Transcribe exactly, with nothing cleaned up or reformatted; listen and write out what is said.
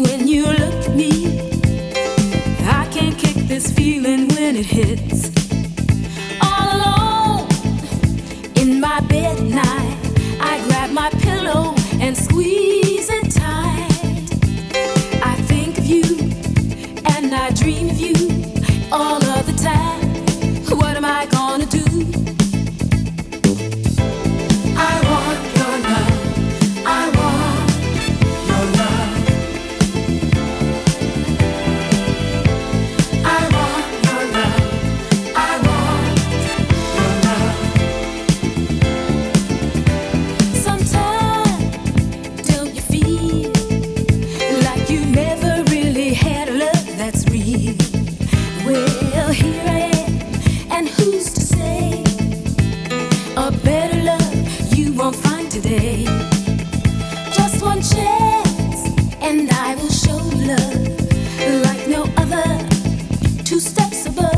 When you look at me, I can't kick this feeling when it hits. All alone in my bed at night, I grab my pillow and squeeze it tight. I think of you and I dream of you all of the time. What am I gonna do? I want your love. I want your love. I want your love. I want your love. Sometimes don't you feel like you never really had a love that's real? Well, here I am, and who's to say a better love you won't find today? Just one chance, and I will show love like no other. Two steps above.